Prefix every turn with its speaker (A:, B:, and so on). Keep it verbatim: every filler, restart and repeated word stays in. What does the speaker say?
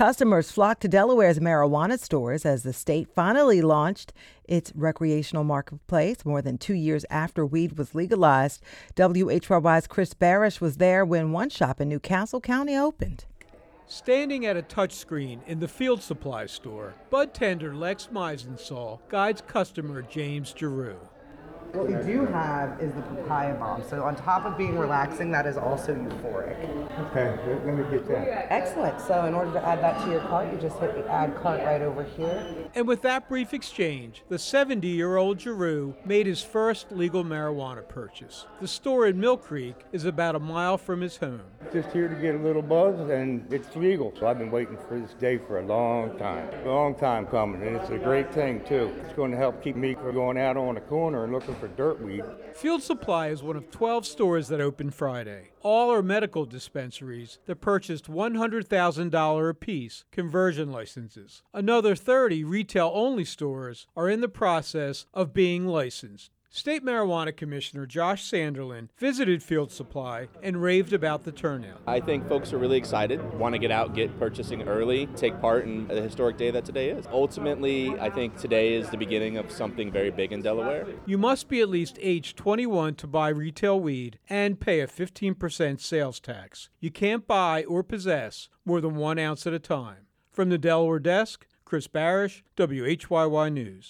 A: Customers flocked to Delaware's marijuana stores as the state finally launched its recreational marketplace more than two years after weed was legalized. W H Y Y's Chris Barish was there when one shop in New Castle County opened.
B: Standing at a touchscreen in the field supply store, bud tender Lex Meisensaul guides customer James Giroux.
C: What we do have is the papaya bomb. So on top of being relaxing, that is also euphoric.
D: Okay, let me get that.
C: Excellent. So in order to add that to your cart, you just hit the add cart right over here.
B: And with that brief exchange, the seventy-year-old Giroux made his first legal marijuana purchase. The store in Mill Creek is about a mile from his home.
D: Just here to get a little buzz, and it's legal. So I've been waiting for this day for a long time. A long time coming, and it's a great thing, too. It's going to help keep me from going out on the corner and looking for dirt weed.
B: Field Supply is one of twelve stores that opened Friday. All are medical dispensaries that purchased one hundred thousand dollars apiece conversion licenses. Another thirty retail-only stores are in the process of being licensed. State Marijuana Commissioner Josh Sanderlin visited Field Supply and raved about the turnout.
E: I think folks are really excited, want to get out, get purchasing early, take part in the historic day that today is. Ultimately, I think today is the beginning of something very big in Delaware.
B: You must be at least age twenty-one to buy retail weed and pay a fifteen percent sales tax. You can't buy or possess more than one ounce at a time. From the Delaware desk, Chris Barish, W H Y Y News.